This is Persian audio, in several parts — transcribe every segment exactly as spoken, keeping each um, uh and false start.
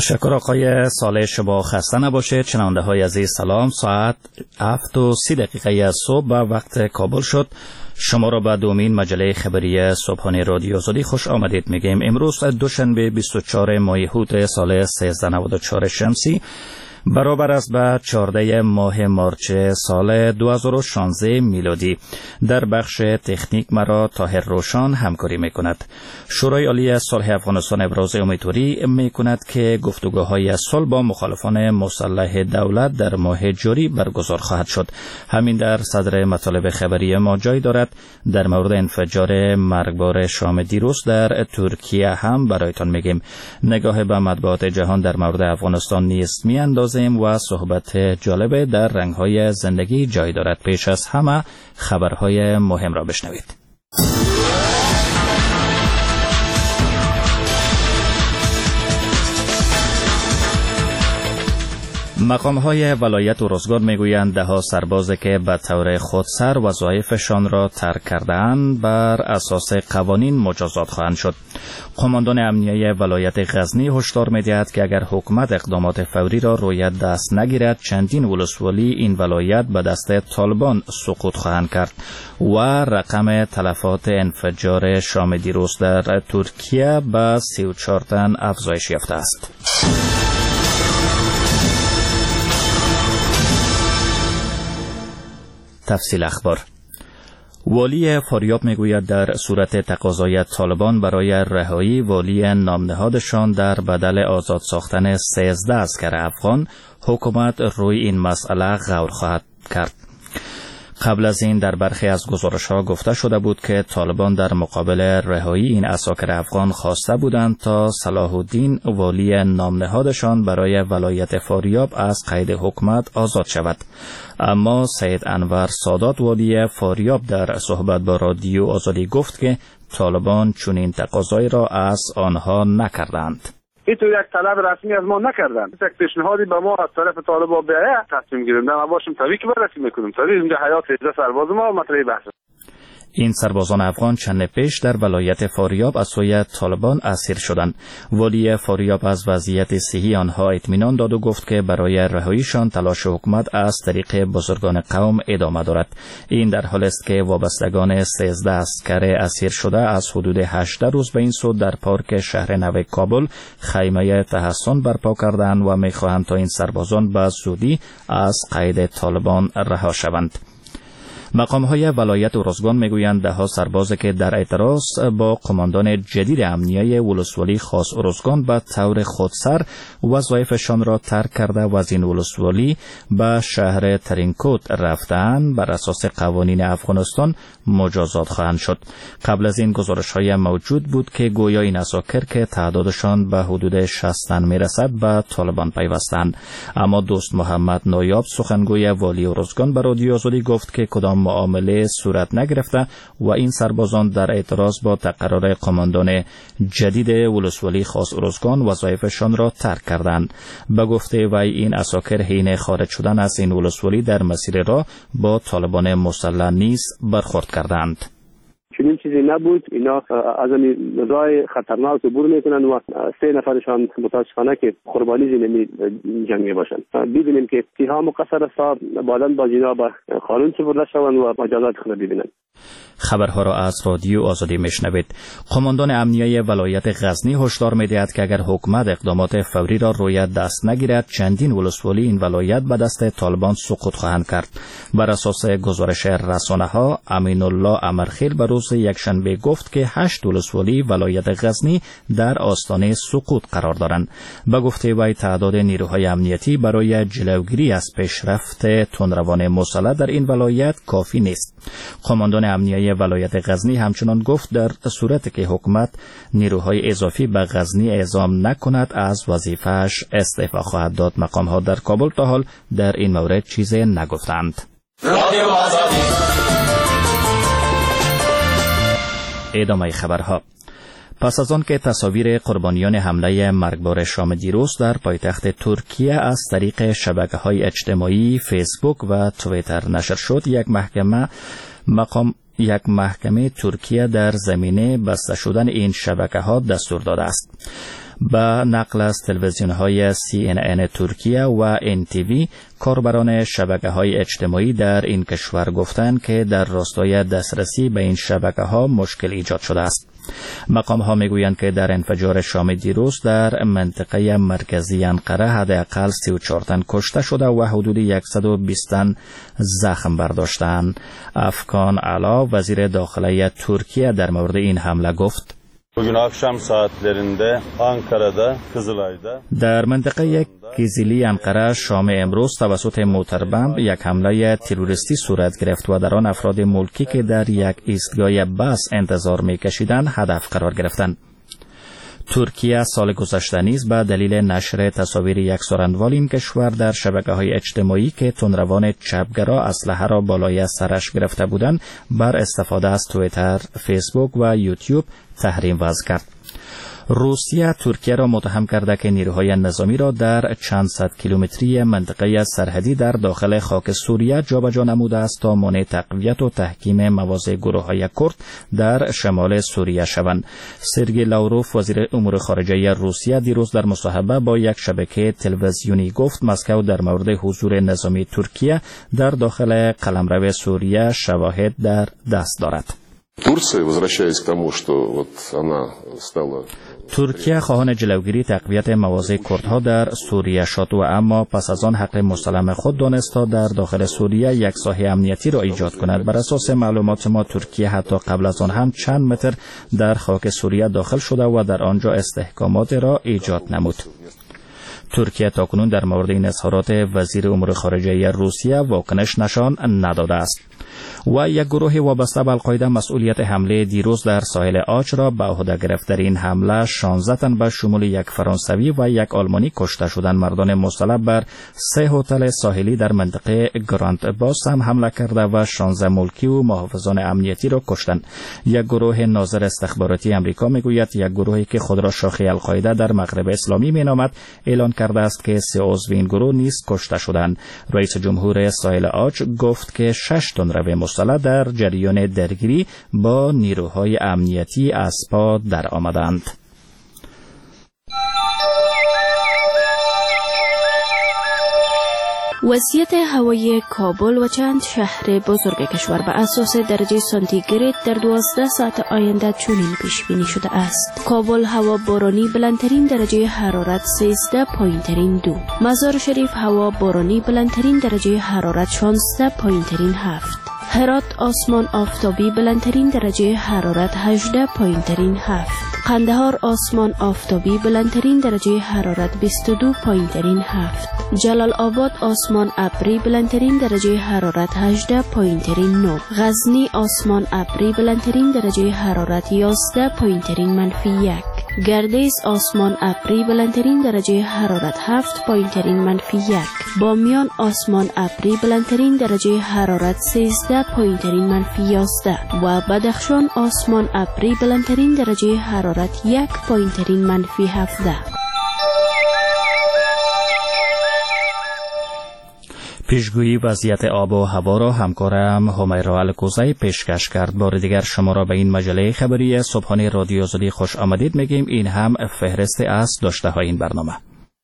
تشکر آقای صالح. شما خسته نباشید. شنونده های عزیز سلام. ساعت هفت و سی دقیقه از صبح به وقت کابل شد. شما را به دومین مجله خبری صبحانه رادیو آزادی خوش آمدید میگیم. امروز دوشنبه بیست و چهارم ماه هوت سال سیزده نود و چهار شمسی برابر است به چهاردهم ماه مارچ سال دو هزار و شانزده میلادی. در بخش تکنیک مرا طاهر روشان همکاری میکند. شورای عالی صلح افغانستان ابراز امیدواری میکند که گفتگوهای صلح با مخالفان مسلح دولت در ماه جاری برگزار خواهد شد. همین در صدر مطالب خبری ما جای دارد. در مورد انفجار مرگبار شام دیروز در ترکیه هم برایتان میگیم. نگاه به مطبوعات جهان در مورد افغانستان نیز میاندازیم و صحبت جالب در رنگ‌های زندگی جای دارد. پیش از همه خبرهای مهم را بشنوید. مقام‌های ولایت اروزگان میگویند ده ها سربازی که به طور خودسر وظایفشان را ترک کرده‌اند بر اساس قوانین مجازات خواهند شد. قماندان امنیه ولایت غزنی هشدار می‌دهد که اگر حکومت اقدامات فوری را روی دست نگیرد چندین ولسوالی این ولایت به دست طالبان سقوط خواهند کرد و رقم تلفات انفجار شام دیروز در ترکیه به سی و چهار تن افزایش یافته است. تفصیل اخبار. والی فاریاب میگوید در صورت تقاضای طالبان برای رهایی والی نامنهادشان در بدل آزاد ساختن سیزده اسکر افغان، حکومت روی این مسئله غور خواهد کرد. قبل از این در برخی از گزارش‌ها گفته شده بود که طالبان در مقابل رهایی این اساکر افغان خواسته بودند تا صلاح الدین والی نامنهادشان برای ولایت فاریاب از قید حکومت آزاد شود. اما سید انور سادات والی فاریاب در صحبت با رادیو آزادی گفت که طالبان چنین تقاضایی را از آنها نکردند. اینطور یک طلب رسمی از ما نکردن. یک پیشنهادی به ما از طرف طالبان بیاید تصمیم گیریم. ما باشیم طبیعی که بررسی میکنیم. طبیعی اینجا حیات سیزده سرباز ما مطرح بحث. این سربازان افغان چند پیش در ولایت فاریاب از سوی طالبان اسیر شدند. والی فاریاب از وضعیت صحی آنها اطمینان داد و گفت که برای رهاییشان تلاش حکومت از طریق بزرگان قوم ادامه دارد. این در حالی است که وابستگان سیزده اسکر اسیر شده از حدود هجده روز به این سو در پارک شهر نو کابل خیمه تحصن برپا کردند و می‌خواهند تا این سربازان به زودی از قید طالبان رها شوند. مقام‌های ولایت اروزگان میگویند ده ها سربازی که در اعتراض با قماندان جدید امنیه ولسوالی خاص اروزگان به طور خودسر وظایفشان را ترک کرده و از این ولسوالی به شهر ترینکوت رفتند بر اساس قوانین افغانستان مجازات خواهند شد. قبل از این گزارش‌های موجود بود که گویا این اساکر که تعدادشان به حدود شصت تن میرسد به طالبان پیوستند. اما دوست محمد نایاب سخنگوی والی اروزگان به رادیو آزادی گفت که کدام معامله صورت نگرفته و این سربازان در اعتراض با تقرر قماندان جدید ولسوالی خاص اروزگان وظایفشان را ترک کردند. به گفته وی این اساکر حین خارج شدن از این ولسوالی در مسیر راه با طالبان مسلح نیز برخورد کردند. چنین چیزی نبود. اینا از این راه خطرناک عبور میکنن و سه نفرشان متاسفانه که قربانی زمینی جنگ میباشن. ببینیم که تیها مقصر است بعداً با جناب قانون سپرده شوند و مجازات خود ببینند. خبرها را از رادیو آزادی میشنوید. قماندان امنیه ولایت غزنی هشدار میدهد که اگر حکومت اقدامات فوری را روی دست نگیرد چندین ولسوالی این ولایت به دست طالبان سقوط خواهند کرد. بر اساس گزارش رسانه‌ها امین الله امرخیل به روز یکشنبه گفت که هشت ولسوالی ولایت غزنی در آستانه سقوط قرار دارند. به گفته وی تعداد نیروهای امنیتی برای جلوگیری از پیشرفت تندروان مسلح در این ولایت کافی نیست. قماندان امنیه ولایت غزنی همچنان گفت در صورتی که حکومت نیروهای اضافی به غزنی اعزام نکند از وظیفه‌اش استعفا خواهد داد. مقام‌ها در کابل تا حال در این مورد چیزی نگفتند. ادامه خبرها. پس از آن که تصاویر قربانیان حمله مرگبار شام دیروز در پایتخت ترکیه از طریق شبکه‌های اجتماعی فیسبوک و توییتر نشر شد، یک محکمه مقام یک محکمه ترکیه در زمینه بسته شدن این شبکه‌ها دستور داده است. به نقل از تلویزیون‌های سی ان ان ترکیه و ان تی وی، کاربران شبکه‌های اجتماعی در این کشور گفتند که در راستای دسترسی به این شبکه‌ها مشکل ایجاد شده است. مقام‌ها می‌گویند که در انفجار شام دیروز در منطقه مرکزی انقره حداقل سی و چهار تن کشته شده و حدود صد و بیست تن زخم برداشتند. افکان علا، وزیر داخلی ترکیه، در مورد این حمله گفت: Bugün akşam saatlerinde Ankara'da, Kızılay'da در منطقه کیزیلی انقره شام امروز توسط موتربمب یک حمله تروریستی صورت گرفت و در آن افراد ملکی که در یک ایستگاه بس انتظار می‌کشیدند هدف قرار گرفتند. ترکیه سال گذشته نیز به دلیل نشر تصاویر یک سارندوال این کشور در شبکه‌های اجتماعی که تندروان چپگرا اسلحه را بالای سرش گرفته بودند بر استفاده از توییتر، فیسبوک و یوتیوب تحریم وضع کرد. روسیه ترکیه را متهم کرده که نیروهای نظامی را در چند صد کیلومتری منطقه سرحدی در داخل خاک سوریه جابجا نموده است تا مانع تقویت و تحکیم مواضع گروه‌های کرد در شمال سوریه شوند. سرگئی لاوروف، وزیر امور خارجه روسیه، دیروز در مصاحبه با یک شبکه تلویزیونی گفت مسکو در مورد حضور نظامی ترکیه در داخل قلمرو سوریه شواهد در دست دارد. ترکیه خواهان جلوگیری تقویت مواضع کردها در سوریه شد و اما پس از آن حق مسلم خود دانست تا در داخل سوریه یک ساحه امنیتی را ایجاد کند. بر اساس معلومات ما ترکیه حتی قبل از آن هم چند متر در خاک سوریه داخل شده و در آنجا استحکامات را ایجاد نمود. ترکیه تاکنون در مورد این اظهارات وزیر امور خارجه روسیه واکنش نشان نداده است. و یک گروه وابسته به القاعده مسئولیت حمله دیروز در ساحل آچ را به عهده گرفت. در این حمله شانزده تن به شمول یک فرانسوی و یک آلمانی کشته شدند. مردان مسلح بر سه هتل ساحلی در منطقه گراند باس هم حمله کرده و شانزده ملکی و محافظان امنیتی را کشتند. یک گروه ناظر استخباراتی امریکا میگوید یک گروهی که خود را شاخه القاعده در مغرب اسلامی مینامد اعلان کرده است که سه عضو این گروه نیز کشته شدند. رئیس جمهور ساحل آچ گفت که شش تن رو مسلح در جریان درگیری با نیروهای امنیتی از پا در آمدند. وضعیت هوایی کابل و چند شهر بزرگ کشور به اساس درجه سانتیگراد در دوازده ساعت آینده چنین پیش بینی شده است. کابل هوا بارانی بلندترین درجه حرارت سیزده پایین ترین دو. مزار شریف هوا بارانی بلندترین درجه حرارت شانزده پایین ترین هفت. هرات آسمان آفتابی بلندترین درجه حرارت هجده پایین ترین هفت. قندهار آسمان آفتابی بلندترین درجه حرارت بیست و دو پایین ترین هفت. جلال آباد آسمان ابری بلندترین درجه حرارت هجده پایین ترین نه. غزنی آسمان ابری بلندترین درجه حرارت یازده پایین ترین منفی یک. گردیز آسمان ابری بلندترین درجه حرارت هفت پایین ترین منفی یک. بامیان آسمان ابری بلندترین درجه حرارت سیزده پایین ترین منفی یازده و بدخشان آسمان ابری بلندترین درجه حرارت یک پایین ترین منفی هفده. پیشگویی وضعیت آب و هوا را همکارم همیرا الکوزی پیشکش کرد. بار دیگر شما را به این مجله خبری صبحانه رادیو آزادی خوش آمدید میگیم. این هم فهرست از داشته های این برنامه.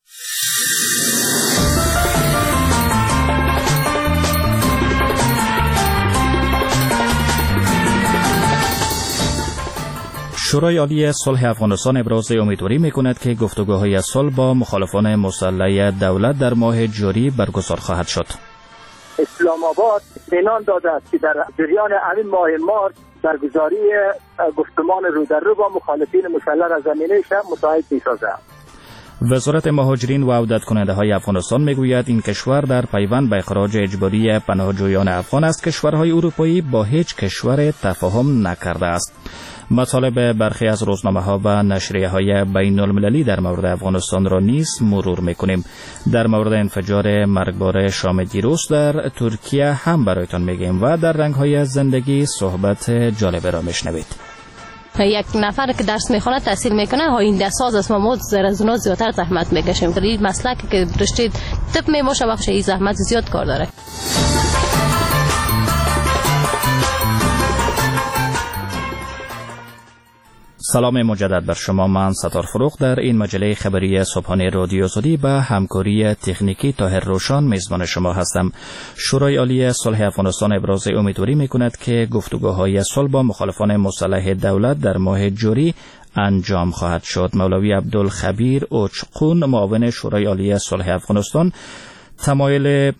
شورای عالی صلح افغانستان ابراز امیدواری میکند که گفتگوهای صلح با مخالفان مسلح دولت در ماه جاری برگزار خواهد شد. اسلام آباد اعلان داده است که در جریان همین ماه مارس برگزاری گفتمان رو در رو با مخالفین مسلح را زمینه شب مساعد می‌سازد. وزارت مهاجرین و عودت کننده های افغانستان میگوید این کشور در پیوند به اخراج اجباری پناهجویان افغان از کشورهای اروپایی با هیچ کشور تفاهم نکرده است. مطالب برخی از روزنامه‌ها و نشریه‌های بین المللی در مورد افغانستان را نیز مرور می‌کنیم. در مورد انفجار مرگبار شام دیروز در ترکیه هم برایتان میگیم و در رنگ‌های زندگی صحبت جالب را میشنوید. یک نفر که درس میخونه تحصیل میکنه آینده ساز است و ما زیر از اونها زیادتر زحمت میکشیم. در این مسلک که رشته طب میباشه بخش این زحمت زیاد کار داره. سلام مجدد بر شما. من ستار فروغ در این مجله خبری صبحانه رادیو آزادی به همکاری تکنیکی طاهر روشان میزبان شما هستم. شورای عالی صلح افغانستان ابراز امیدواری میکند که گفتگوهای صلح با مخالفان مسلح دولت در ماه جاری انجام خواهد شد. مولوی عبدالخبیر اوچقون معاون شورای عالی صلح افغانستان تمایل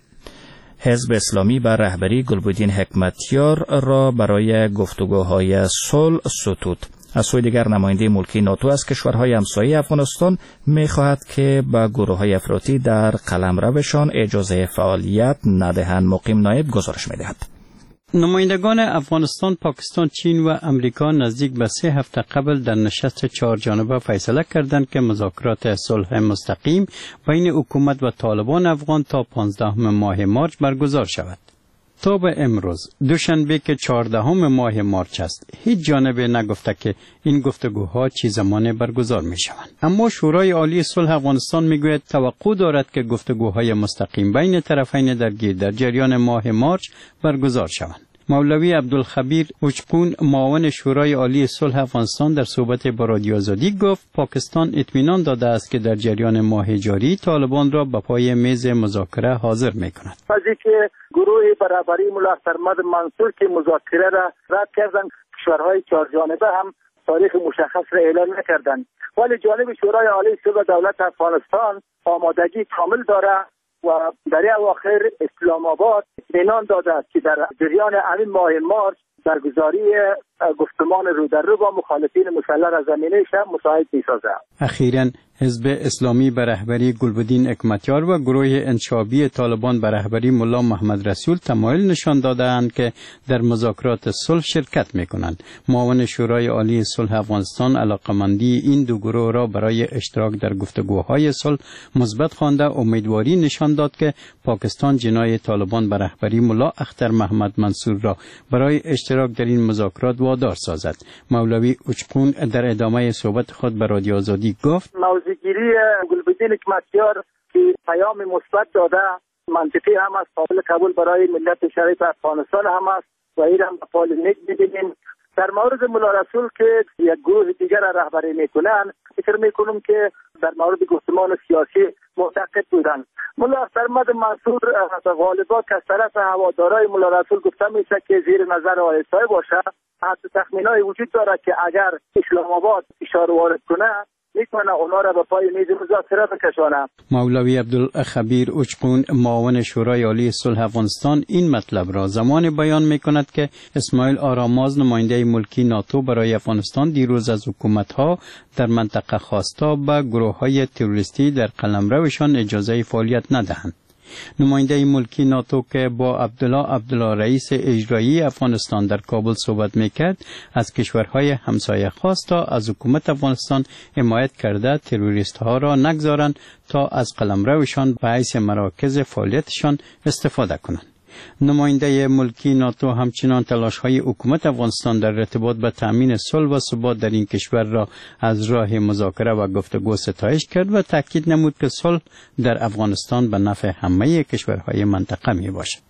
حزب اسلامی و رهبری گلبدین حکمتیار را برای گفتگوهای صلح ستود. از سوی دیگر نماینده ملکی ناتو از کشورهای همسایه افغانستان می‌خواهد که به گروه‌های افراطی در قلمروشان اجازه فعالیت ندهند. مقیم نایب گزارش می‌دهد. نمایندگان افغانستان، پاکستان، چین و امریکا نزدیک به سه هفته قبل در نشست چهار جانبه فیصله کردند که مذاکرات صلح مستقیم بین حکومت و طالبان افغان تا پانزدهم ماه مارچ برگزار شود. تا به امروز دوشنبه که چهاردهم ماه مارچ است، هیچ جانبه نگفته که این گفتگوها چه زمان برگزار می شوند. اما شورای عالی صلح افغانستان می گوید توقع دارد که گفتگوهای مستقیم بین طرفین درگیر در جریان ماه مارچ برگزار شوند. مولوی عبدالخبیر اوچقون معاون شورای عالی صلح افغانستان در صحبت با رادیو آزادی گفت پاکستان اطمینان داده است که در جریان ماه جاری طالبان را به پای میز مذاکره حاضر می‌کند. وقتی که گروه برابری ملا سرمد منصور که مذاکره را رد کردند، کشورهای چهار جانبه هم تاریخ مشخص را اعلان نکردند، ولی جانب شورای عالی صلح دولت افغانستان آمادگی کامل دارد و در اواخر اسلام آباد اطمینان داده است که در جریان همین ماه مارچ برگزاری گفتمان رو در رو با مخالفین مسلح را زمینه شب مساعد می‌سازد. اخیراً حزب اسلامی به رهبری گلبدین حکمتیار و گروه انشابی طالبان به رهبری ملا محمد رسول تمایل نشان داده‌اند که در مذاکرات صلح شرکت می‌کنند. معاون شورای عالی صلح افغانستان علاقمندی این دو گروه را برای اشتراک در گفتگوهای صلح مثبت خوانده امیدواری نشان داد که پاکستان جنای طالبان به رهبری ملا اختر محمد منصور را برای اشتراک در این مذاکرات وادار سازد. مولوی اوچقون در ادامه صحبت خود به رادیو آزادی گفت موضوعگیری گلبدین حکمتیار که پیام مثبت داده منطقی هم است، قابل قبول برای ملت شریف افغانستان هم است و این هم فعال نیک می‌بینیم. در مورد ملا رسول که یک گروه دیگر را رهبری میکنند، فکر میکنم که در مورد گفتمان سیاسی معتقد بودند. ملا سرمد منصور غالبا که از طرف هوادارای ملا رسول گفته میشه که زیر نظر آیسای باشه. حتی تخمینای وجود دارد که اگر اسلام آباد فشار وارد کنه میتونه اونا را به پای میز مذاکره بکشانه. مولوی عبدالخبیر اوچقون معاون شورای عالی صلح افغانستان این مطلب را زمان بیان میکند که اسماعیل آراماز نماینده ملکی ناتو برای افغانستان دیروز از حکومت‌ها در منطقه خواسته به گروه‌های تروریستی در قلمروشان اجازه فعالیت ندهند. نماینده ملکی ناتو که با عبدالله عبدالله رئیس اجرایی افغانستان در کابل صحبت میکرد از کشورهای همسایه خواست تا از حکومت افغانستان حمایت کرده تروریست ها را نگذارند تا از قلمروشان به حیث مراکز فعالیتشان استفاده کنند. نماینده ملکی ناتو همچنان تلاش‌های حکومت افغانستان در ارتباط به تأمین صلح و ثبات در این کشور را از راه مذاکره و گفتگو ستایش کرد و تاکید نمود که صلح در افغانستان به نفع همه کشورهای منطقه میباشد.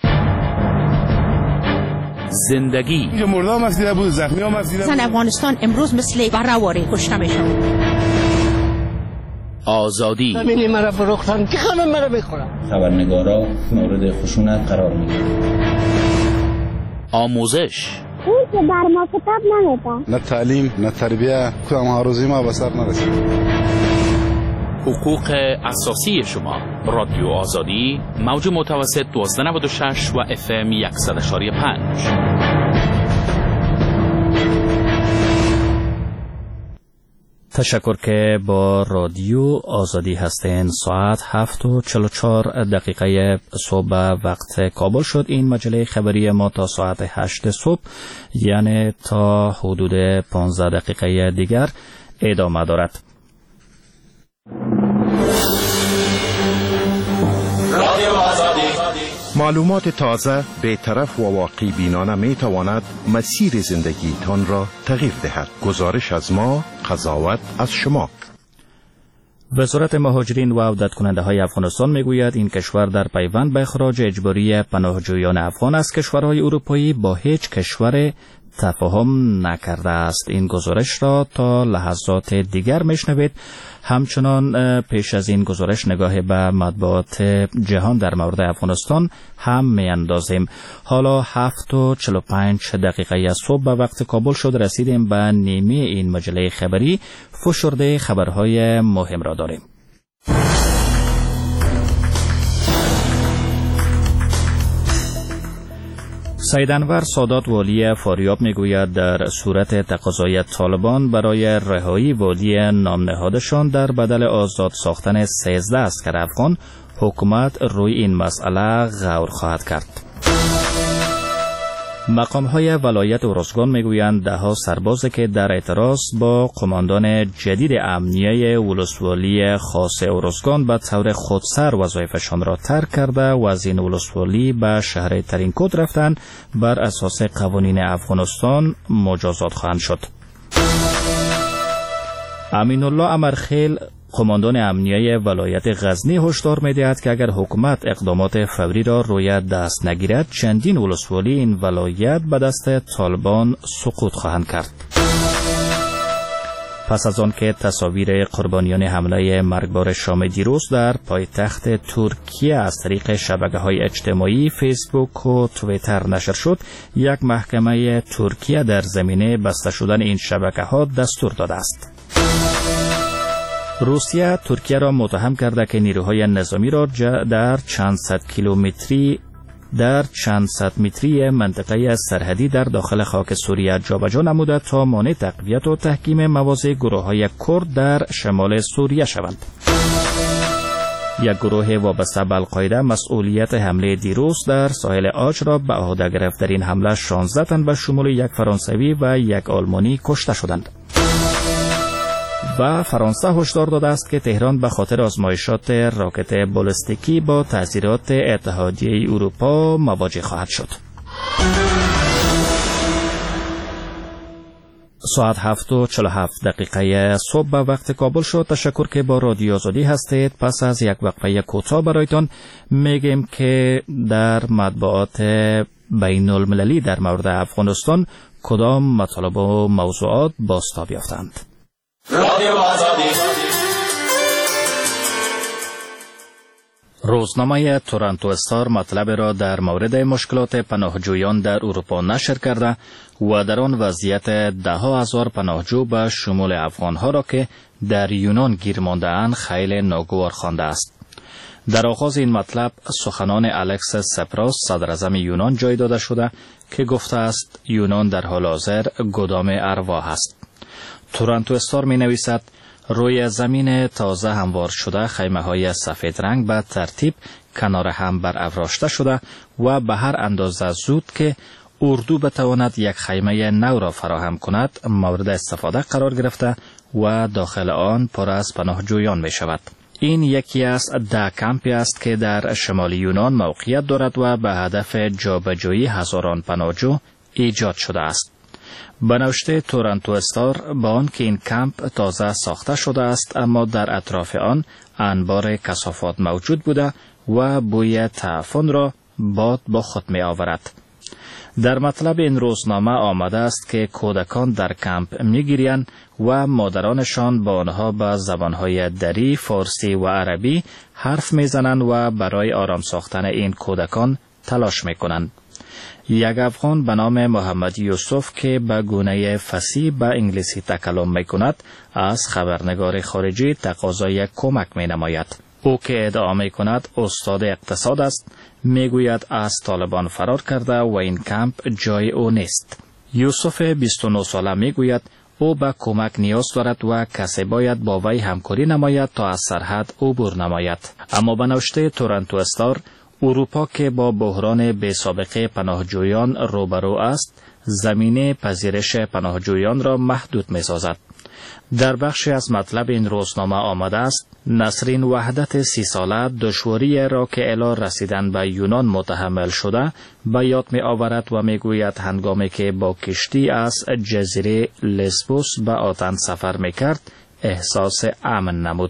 زندگی مردم از دیده بود، زخمی هم از دیده بود. زن افغانستان امروز مثل برهواری کشته میشن. آزادی ببینی مرا فروختن که خانم مرا بخورم. خبرنگارا مورد خشونت قرار میگیرن. آموزش اون که بر ما کتاب نمیده. نه تعلیم نه تربیه که ما روزی ما به سر نرسید. حقوق اساسی شما. رادیو آزادی موج متوسط دوازده نود و شش و اف ام صد و یک و پنج. تشکر که با رادیو آزادی هستین. ساعت هفت و چهل و چهار دقیقه صبح وقت کابل شد. این مجله خبری ما تا ساعت هشت صبح یعنی تا حدود پانزده دقیقه دیگر ادامه دارد. رادیو آزادی معلومات تازه، بی‌طرف و واقعی بینانه می تواند مسیر زندگی تان را تغییر دهد. گزارش از ما، قضاوت از شما. وزارت مهاجرین و عودت کننده های افغانستان میگوید این کشور در پیوند به اخراج اجباری پناهجویان افغان از کشورهای اروپایی با هیچ کشور تفاهم نکرده است. این گزارش را تا لحظات دیگر میشنوید. همچنان پیش از این گزارش نگاه به مطبوعات جهان در مورد افغانستان هم میاندازیم. حالا هفت و چهل و پنج دقیقه صبح به وقت کابل شد. رسیدیم به نیمه این مجله خبری. فشرده خبرهای مهم را داریم. سید انور سادات والی فاریاب میگوید در صورت تقاضای طالبان برای رهایی والی نام نهادشان در بدل آزاد ساختن سیزده اسکر افغان، حکومت روی این مسئله غور خواهد کرد. مقام‌های ولایت ارزگان میگویند ده ها سرباز که در اعتراض با قماندان جدید امنیه ولسوالی خاص ارزگان به طور خودسر وظایفشان را ترک کرده و از این ولسوالی به شهر ترینکوت رفتند، بر اساس قوانین افغانستان مجازات خواهند شد. امین الله امرخیل قماندان امنیه ولایت غزنی هشدار می‌دهد که اگر حکومت اقدامات فوری را روی دست نگیرد، چندین ولسوالی این ولایت به دست طالبان سقوط خواهند کرد. پس از آن که تصاویر قربانیان حمله مرگبار شام دیروز در پایتخت ترکیه از طریق شبکه‌های اجتماعی فیسبوک و توییتر نشر شد، یک محکمه ترکیه در زمینه بسته شدن این شبکه‌ها دستور داده است. روسیه ترکیه را متهم کرده که نیروهای نظامی را در چند صد کیلومتری در چند صد متری منطقه سرحدی در داخل خاک سوریه جابجا نموده تا مانع تقویت و تحکیم مواضع گروه‌های کرد در شمال سوریه شوند. یک گروه وابسته به القاعده مسئولیت حمله دیروز در ساحل آج را به عهده گرفت. در این حمله شانزده تن به شمول یک فرانسوی و یک آلمانی کشته شدند. و فرانسه هشدار داده است که تهران به خاطر آزمایشات راکت بالستیکی با تاثیرات اتحادیه اروپا مواجه خواهد شد. ساعت هفت و چهل و هفت دقیقه صبح به وقت کابل شد. تشکر که با رادیو آزادی هستید. پس از یک وقفه کوتاه برایتان میگیم که در مطبوعات بین المللی در مورد افغانستان کدام مطالب و موضوعات بازتاب یافتند. رادیو آزادی. روزنامه تورنتو استار مطلب را در مورد مشکلات پناهجویان در اروپا نشر کرده و در آن وضعیت ده ها هزار پناهجو به شمول افغانها را که در یونان گیر مانده اند خیلی ناگوار خوانده است. در آغاز این مطلب سخنان الکس سپراس صدر اعظم یونان جای داده شده که گفته است یونان در حال حاضر گدام ارواح است. تورنتو استار می نویسد روی زمین تازه هموار شده خیمه های سفید رنگ به ترتیب کنار هم بر افراشته شده و به هر اندازه زود که اردو بتواند یک خیمه نو را فراهم کند مورد استفاده قرار گرفته و داخل آن پر از پناهجویان می شود. این یکی از ده کمپی است که در شمال یونان موقعیت دارد و به هدف جابجایی هزاران پناهجو ایجاد شده است. به نوشته تورنتو استار با آن که این کمپ تازه ساخته شده است اما در اطراف آن انبار کثافات موجود بوده و بوی تعفن را باد با خود می آورد. در مطلب این روزنامه آمده است که کودکان در کمپ می گریند و مادرانشان با آنها به زبانهای دری، فارسی و عربی حرف می زنند و برای آرام ساختن این کودکان تلاش می کنند. یک افغان به نام محمد یوسف که به گونه فصیح به انگلیسی تکلم می کند از خبرنگار خارجی تقاضای کمک می نماید. او که ادعا می کند استاد اقتصاد است می گوید از طالبان فرار کرده و این کمپ جای او نیست. یوسف بیست و نه ساله می گوید او به کمک نیاز دارد و کسی باید با وی همکاری نماید تا از سرحد عبور نماید. اما به نوشته تورنتو استار اروپا که با بحران بی سابقه پناهجویان روبرو است، زمینه پذیرش پناهجویان را محدود می سازد. در بخشی از مطلب این روزنامه آمده است نسرین وحدت سی ساله دشواری را که الی رسیدن به یونان متحمل شده به یاد می آورد و می گوید هنگامی که با کشتی از جزیره لسبوس به آتن سفر می کرد احساس امن نمود.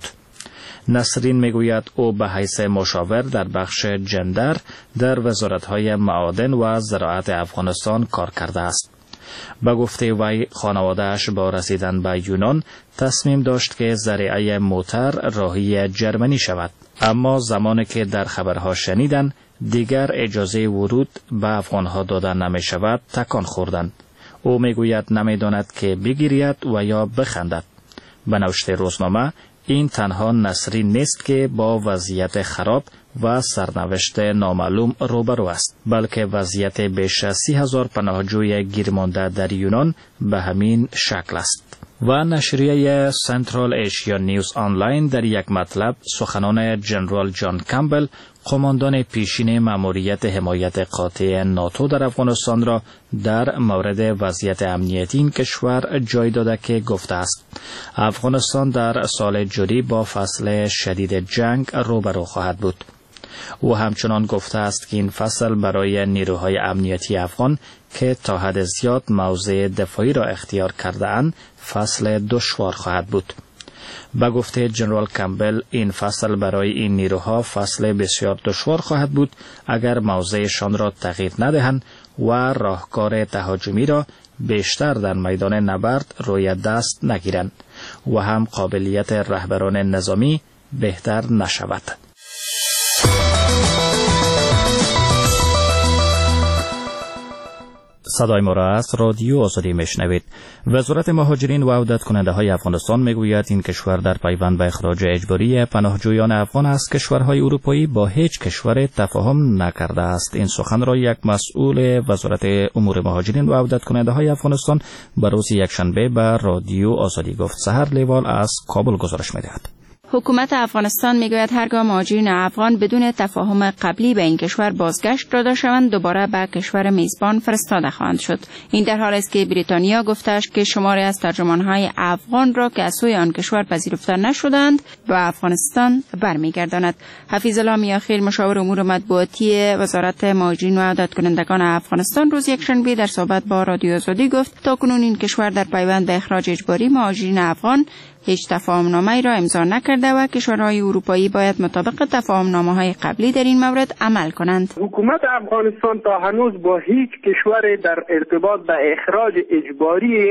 نسرین میگوید او به حیث مشاور در بخش جندر در وزارت‌های معادن و زراعت افغانستان کار کرده است. به گفته وی خانواده‌اش با رسیدن به یونان تصمیم داشت که ذریعه موتر راهی جرمنی شود، اما زمانی که در خبرها شنیدن دیگر اجازه ورود به افغانها داده نمی شود تکان خوردند. او میگوید نمیداند که بگیرید و یا بخندد. به نوشته روزنامه این تنها نصری نیست که با وضعیت خراب و سرنوشت نامعلوم روبرو است، بلکه وضعیت بیش از سی هزار پناهجوی گیرمانده در یونان به همین شکل است. و نشریه سنترال ایشیا نیوز آنلاین در یک مطلب سخنان جنرال جان کامبل، قماندان پیشین مأموریت حمایت قاطع ناتو در افغانستان را در مورد وضعیت امنیتی این کشور جای داده که گفته است افغانستان در سال جاری با فصل شدید جنگ روبرو خواهد بود. او همچنان گفته است که این فصل برای نیروهای امنیتی افغان که تا حد زیاد موضع دفاعی را اختیار کرده اند فصل دشوار خواهد بود. به گفته جنرال کامبل این فصل برای این نیروها فصل بسیار دشوار خواهد بود اگر موضعشان را تغییر ندهند و راهکار تهاجمی را بیشتر در میدان نبرد روی دست نگیرند و هم قابلیت رهبران نظامی بهتر نشود. صدای ما را از رادیو آزادی میشنوید. وزارت مهاجرین و عودت کننده های افغانستان میگوید این کشور در پیوند به اخراج اجباری پناهجویان افغان از کشورهای اروپایی با هیچ کشور تفاهم نکرده است. این سخن را یک مسئول وزارت امور مهاجرین و عودت کننده های افغانستان به روز یکشنبه به رادیو آزادی گفت. سحر لیوال از کابل گزارش میدهد. حکومت افغانستان میگوید هرگاه مهاجرین افغان بدون تفاهم قبلی به این کشور بازگشت داده شوند دوباره به کشور میزبان فرستاده خواهند شد. این در حالی است که بریتانیا گفته است که شماری از ترجمانهای افغان را که از سوی آن کشور پذیرفته نشدند به افغانستان برمیگرداند. حفیظ الله میاخیل مشاور امور مطبوعاتی وزارت مهاجرین و عودت کنندگان افغانستان روز یکشنبه در صحبت با رادیو آزادی گفت تاکنون این کشور در پیوند به اخراج اجباری مهاجرین افغان هیچ تفاهم‌نامه‌ای را امضا نکرده و کشورهای اروپایی باید مطابق تفاهم‌نامه‌های قبلی در این مورد عمل کنند. حکومت افغانستان تا هنوز با هیچ کشور در ارتباط به اخراج اجباری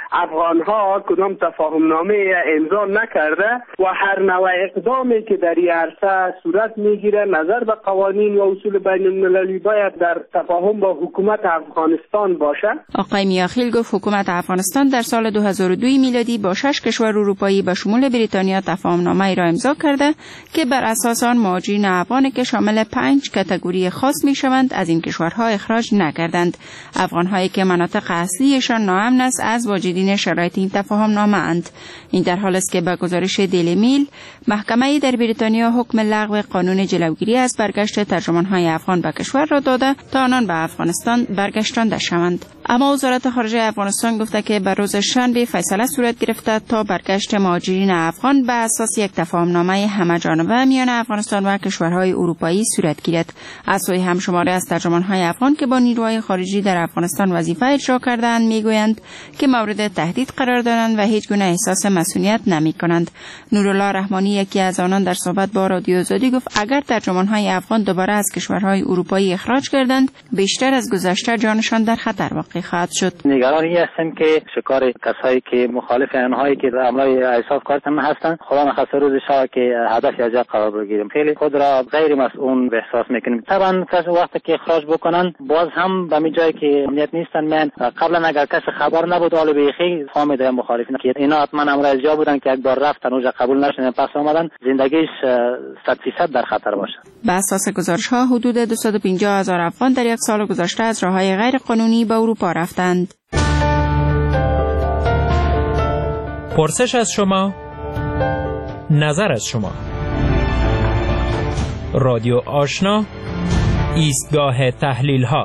افغانها کدام تفاهم‌نامه امضا نکرده و هر نوع اقدامی که در این عرصه صورت میگیره نظر به قوانین و اصول بین المللی باید در تفاهم با حکومت افغانستان باشد. آقای میاخیل گفت حکومت افغانستان در سال دو هزار و دو میلادی با شش کشور اروپایی به شمول بریتانیا تفاهم‌نامه را امضا کرده که بر اساس آن مهاجرین افغان که شامل پنج کاتگوری خاص میشوند از این کشورها اخراج نکردند. افغان‌هایی که مناطق اصلیشان ناامن است از واجدین شرایط این تفاهم‌نامه اند. این در حالی است که به گزارش دیلی میل محکمه در بریتانیا حکم لغو قانون جلوگیری از برگشت ترجمان‌های افغان به کشور را داده تا آنان به افغانستان برگشتانده شوند. اما وزارت خارجه افغانستان گفته که بر روز شنبه فیصله صورت گرفته تا برگشت مهاجرین افغان به اساس یک تفاهم‌نامه همه‌جانبه میان افغانستان و کشورهای اروپایی صورت گیرد. از سوی هم شماری از ترجمان‌های افغان که با نیروهای خارجی در افغانستان وظیفه اجرا کرده‌اند میگویند که مورد تهدید قرار دارند و هیچ گونه احساس مسئولیت نمی‌کنند. نورالله رحمانی یکی از آنان در صحبت با رادیو آزادی گفت اگر ترجمان‌های افغان دوباره از کشورهای اروپایی اخراج کردند بیشتر از گذشته جانشان در خطر واقع خواهد شد. نگرانی هستیم که شکار کسایی که مخالف آنهایی که در عملای احساس کردن هستند خدا نخواسته روز شب که هدف از قرار بگیریم. خیلی خود را غیر مسئول احساس میکنیم. طبعا کسی وقتی که اخراج بکنن باز هم به می جایی که امنیت نیستن من قبلا اگر کسی خبر نبود حالا بیخی فهمیده مخالفین که اینا حتما امر از جا بودن که یک بار رفتن اونجا قبول نشدن پس اومدن زندگیش صد درصد در خطر باشه. به اساس گزارش‌ها حدود دویست و پنجاه هزار افغان در یک سال گذشته از راه‌های غیر قانونی به اروپا رفتند. پرسش از شما، نظر از شما. رادیو آشنا، ایستگاه تحلیل ها.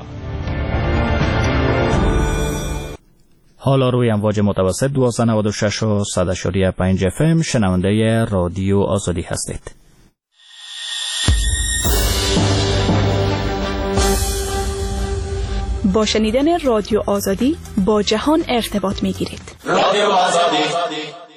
حالا روی امواج متوسط دویست و نود و شش و صد و پنج اف ام شنونده رادیو آزادی هستید. با شنیدن رادیو آزادی با جهان ارتباط می گیرید. رادیو آزادی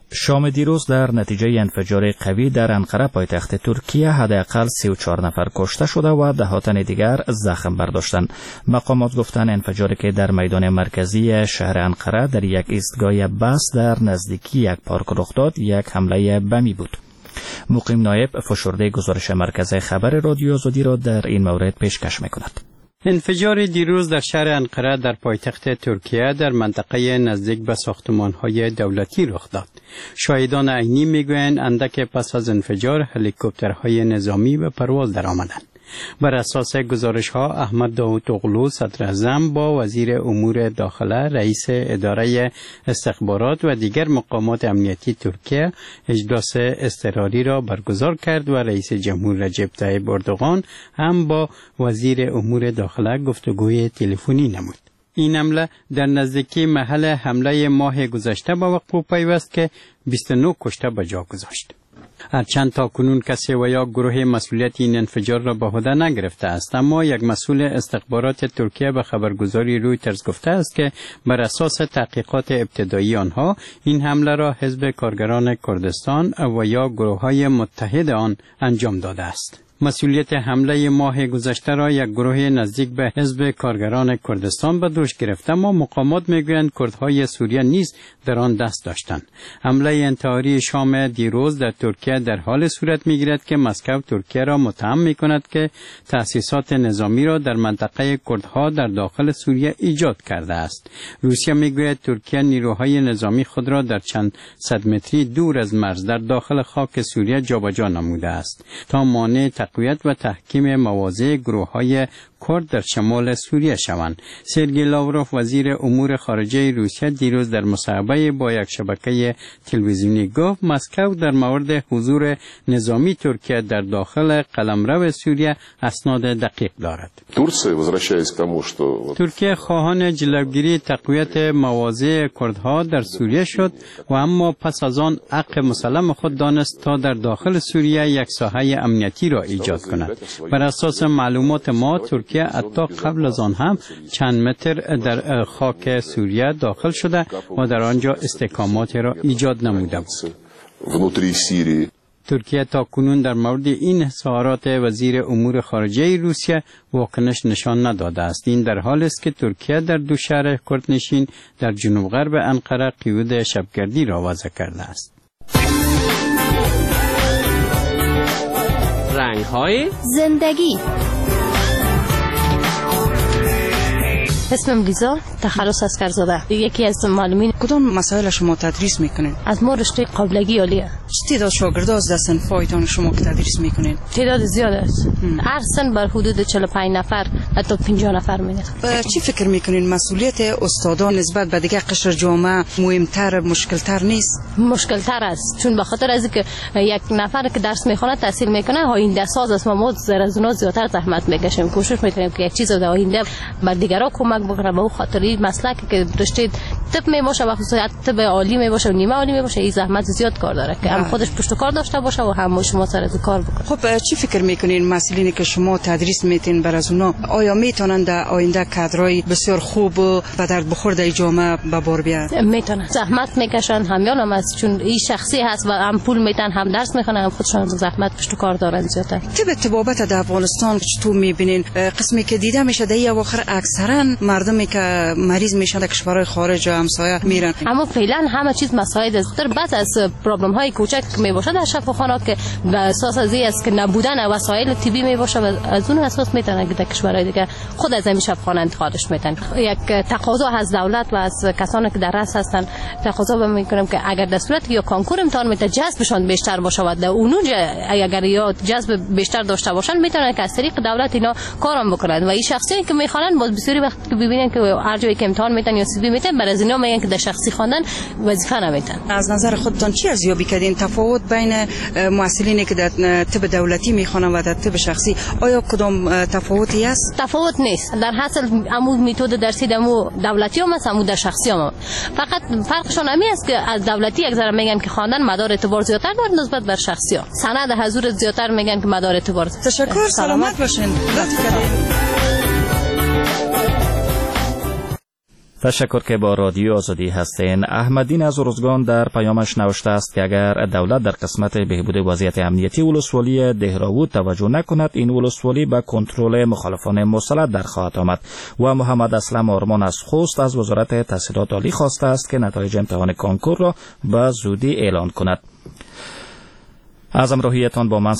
شام دیروز در نتیجه انفجار قوی در انقره پایتخت ترکیه حداقل سی و چهار نفر کشته شده و ده تن دیگر زخم برداشتند. مقامات گفتند انفجاری که در میدان مرکزی شهر انقره در یک ایستگاه بس در نزدیکی یک پارک رخ داد، یک حمله بمی بود. مقیم نایب فشرده گزارش مرکز خبر رادیو آزادی را در این مورد پیشکش می‌کند. انفجار دیروز در شهر انقره در پایتخت ترکیه در منطقه نزدیک به ساختمان‌های دولتی رخ داد. شاهدان عینی میگویند اندک پس از انفجار هلیکوپترهای نظامی به پرواز درآمدند. بر اساس گزارش ها احمد داوطاغلو صدر اعظم با وزیر امور داخله، رئیس اداره استخبارات و دیگر مقامات امنیتی ترکیه اجلاس اضطراری را برگزار کرد و رئیس جمهور رجب طیب اردوغان هم با وزیر امور داخله گفتگوی تلفنی نمود. این حمله در نزدیکی محل حمله ماه گذشته به وقوع پیوست که بیست و نه کشته به جا گذاشت. هرچند تا کنون کسی و یا گروه مسئولیت این انفجار را به عهده نگرفته است، اما یک مسئول استخبارات ترکیه به خبرگزاری رویترز گفته است که بر اساس تحقیقات ابتدایی آنها این حمله را حزب کارگران کردستان و یا گروه‌های متحد آن انجام داده است. مسئولیت حمله ماه گذشته را یک گروه نزدیک به حزب کارگران کردستان به دوش گرفته، اما مقامات میگویند کردهای سوریه نیز در آن دست داشتند. حمله انتحاری شام دیروز در ترکیه در حال صورت میگیرد که مسکو ترکیه را متهم میکند که تأسیسات نظامی را در منطقه کردها در داخل سوریه ایجاد کرده است. روسیه میگوید ترکیه نیروهای نظامی خود را در چند صد متری دور از مرز در داخل خاک سوریه جابجا نموده است تا مانع تقویت و تحکیم مواضع گروه‌های کرد در شمال سوریه شوند. سرگئی لاوروف وزیر امور خارجه روسیه دیروز در مصاحبه با یک شبکه تلویزیونی گفت مسکو در مورد حضور نظامی ترکیه در داخل قلمرو سوریه اسناد دقیق دارد. ترکیه خواهان جلوگیری تقویت مواضع کردها در سوریه شد و اما پس از آن حق مسلم خود دانست تا در داخل سوریه یک ساحه امنیتی را ایجاد کند. بر اساس معلومات ما ترکیه حتی قبل از آن هم چند متر در خاک سوریه داخل شده و در آنجا استحکامات را ایجاد نموده بود. ترکیه تا کنون در مورد این اظهارات وزیر امور خارجه روسیه واکنش نشان نداده است. این در حالی است که ترکیه در دو شهر کردنشین در جنوب غرب انقره قیود شبگردی را وضع کرده است. رنگ‌های زندگی. اسمم لیزا، تخلص اسکرزاده. یکی از معلمین. کدام مسائل شما تدریس میکنین؟ از ما رشته قابلگی عالیه. چه تعداد شاگردا از صنف‌هایتان شما که تدریس میکنین؟ تعداد زیاد است. هر سن بر حدود چهل و پنج نفر حتی پنجاه نفر میاد. چی فکر میکنین مسئولیت استادان نسبت به دیگه قشر جامعه مهمتر، مشکلتر نیست؟ مشکلتر است، چون به خاطر از اینکه یک نفر که درس میخونه تحصیل میکنه آینده ساز است، ما زیر از اونها زیادتر زحمت میکشیم، کوشش میکنیم که یک چیز در آینده بر دیگران کمک بکنه. به خاطر این مسلکی که رشته طب می باشه و خصوصا طب عالی می باشه و نیمه عالی می باشه، این زحمت زیاد کار داره که هم خودش پشت کار داشته باشه و هم شما سر از کار بکنه. خب چی فکر میکنین مسئولینی که شما تدریس میتین بر از اونا آیا میتونن در آینده کادرای بسیار خوب و به درد بخور در جامعه به بار بیارن؟ میتونن، زحمت میکشن، همیان هم است، چون این شخصی هست و هم پول میتن، هم درس میخونن، هم خودشون زحمت پشت کار دارن زیاده. طب طبابت در افغانستان چطور میبینین؟ قسمی که دیده میشه در اواخر اکثرا مردمی که مریض میشن در کشورهای خارج و همسایه میرن، اما فعلا همه چیز مساعد است. در بعض از پرابلم های کوچک می باشه در شفاخانات که به اساس از این است که نبودن وسایل طبی می باشه و از اون اساس میتونن که در کشورهای دیگه خود از این شفاخانه انتقالش میتن. یک تقاضا از دولت و از کسانی که در رأس هستن تقاضا میکنم که اگر در صورت یا کنکور امتحان میته جذبشان بیشتر باشه و در اونجا اگر یا جذب بیشتر داشته باشن میتونن که از طریق دولت اینا کارم بکنن و این شخصی که میخوانن باز بسیاری وقت که ببینن که هر جایی که امتحان میتن یا سی بی میتن بر از اینا میگن که در شخصی خواندن وظیفه نمیتن. از نظر خودتان چی ارزیابی کردین تفاوت بین محصلینی که در طب دولتی میخوانن و در طب شخصی؟ آیا کدام تفاوتی است؟ تفاوت نیست. در حاصل عمو متد درسی دمو دولتی هم است، عمو در شخصی هم. فقط فرقشون همین است که از دولتی یک ذره میگن که خواندن مدار اعتبار زیادتر داره نسبت بر شخصی ها. سند حضور زیادتر میگن که مدار اعتبار. تشکر، سلامت باشین. تشکر که با رادیو آزادی هستین. احمدین از ارزگان در پیامش نوشته است که اگر دولت در قسمت بهبود وضعیت امنیتی ولسوالی دهراوود توجه نکند، این ولسوالی به کنترل مخالفان مسلط در خواهد آمد. و محمد اسلم آرمان از خوست از وزارت تحصیلات عالی خواسته است که نتایج امتحان کنکور را به زودی اعلان کند. از همراهیتان با من